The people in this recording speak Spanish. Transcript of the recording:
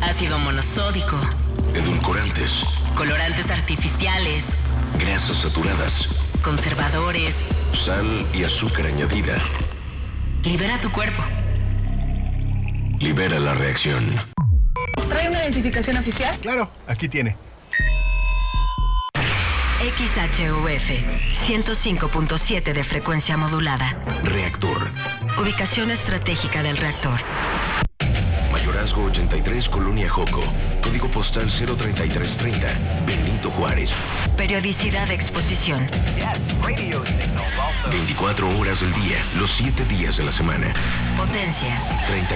ácido monosódico, edulcorantes, colorantes artificiales, grasas saturadas, conservadores, sal y azúcar añadida. Libera tu cuerpo. Libera la reacción. ¿Trae una identificación oficial? Claro, aquí tiene. XHUF 105.7 de frecuencia modulada. Reactor. Ubicación estratégica del reactor. Mayorazgo 83, Colonia Joco. Código postal 03330. Benito Juárez. Periodicidad de exposición. 24 horas del día, los 7 días de la semana. Potencia. 30